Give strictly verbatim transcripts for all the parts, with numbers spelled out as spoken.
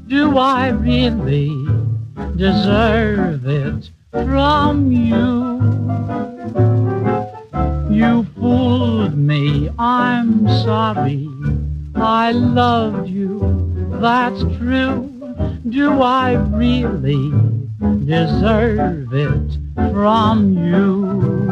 Do I really deserve it from you? You fooled me, I'm sorry. I loved you, that's true. Do I really deserve it from you?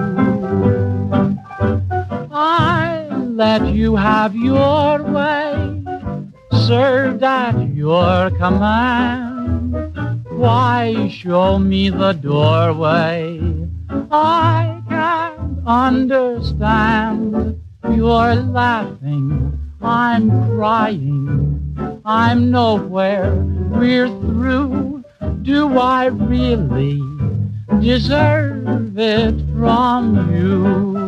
I let you have your way, served at your command. Why show me the doorway? I can't understand. You're laughing, I'm crying, I'm nowhere, we're through. Do I really deserve it from you?